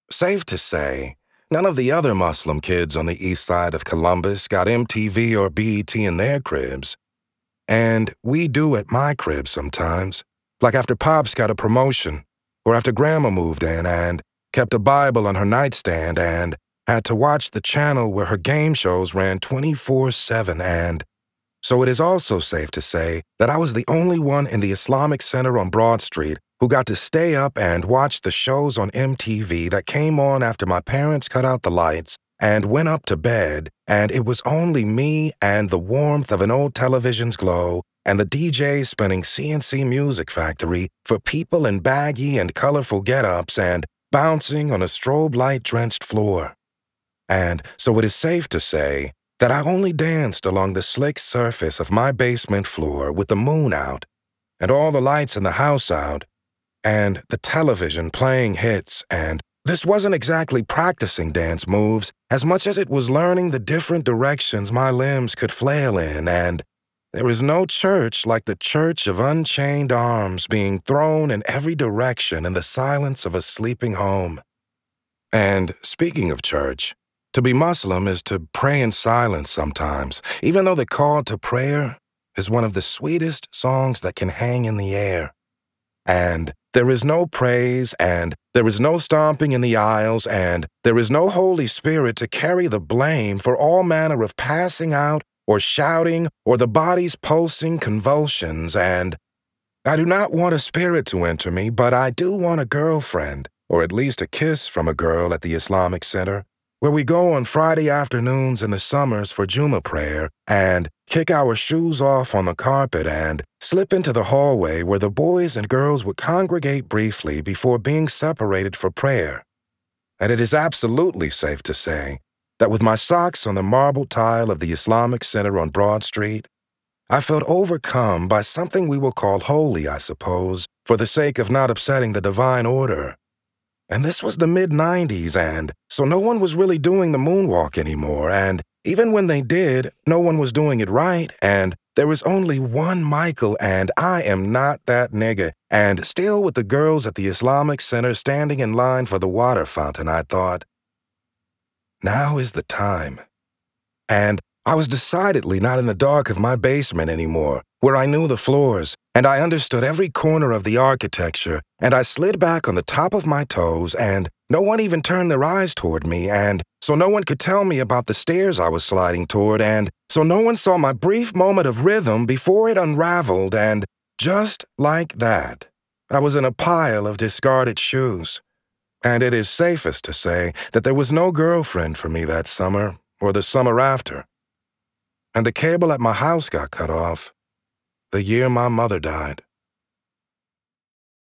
Safe to say, none of the other Muslim kids on the east side of Columbus got MTV or BET in their cribs. And we do at my crib sometimes, like after Pops got a promotion, or after Grandma moved in and kept a Bible on her nightstand and had to watch the channel where her game shows ran 24/7 and so it is also safe to say that I was the only one in the Islamic Center on Broad Street who got to stay up and watch the shows on MTV that came on after my parents cut out the lights and went up to bed, and it was only me and the warmth of an old television's glow and the DJ spinning CNC Music Factory for people in baggy and colorful get-ups and bouncing on a strobe light-drenched floor. And so it is safe to say that I only danced along the slick surface of my basement floor with the moon out, and all the lights in the house out, and the television playing hits, and this wasn't exactly practicing dance moves as much as it was learning the different directions my limbs could flail in, and there is no church like the church of unchained arms being thrown in every direction in the silence of a sleeping home. And speaking of church, to be Muslim is to pray in silence sometimes, even though the call to prayer is one of the sweetest songs that can hang in the air. And there is no praise, and there is no stomping in the aisles, and there is no Holy Spirit to carry the blame for all manner of passing out or shouting or the body's pulsing convulsions, and I do not want a spirit to enter me, but I do want a girlfriend, or at least a kiss from a girl at the Islamic Center, where we go on Friday afternoons in the summers for Juma prayer and kick our shoes off on the carpet and slip into the hallway where the boys and girls would congregate briefly before being separated for prayer. And it is absolutely safe to say that with my socks on the marble tile of the Islamic Center on Broad Street, I felt overcome by something we will call holy, I suppose, for the sake of not upsetting the divine order. And this was the mid-90s, and so no one was really doing the moonwalk anymore, and even when they did, no one was doing it right, and there was only one Michael, and I am not that nigga. And still with the girls at the Islamic Center standing in line for the water fountain, I thought, now is the time. And I was decidedly not in the dark of my basement anymore, where I knew the floors, and I understood every corner of the architecture, and I slid back on the top of my toes, and no one even turned their eyes toward me, and so no one could tell me about the stairs I was sliding toward, and so no one saw my brief moment of rhythm before it unraveled, and just like that, I was in a pile of discarded shoes. And it is safest to say that there was no girlfriend for me that summer, or the summer after. And the cable at my house got cut off the year my mother died.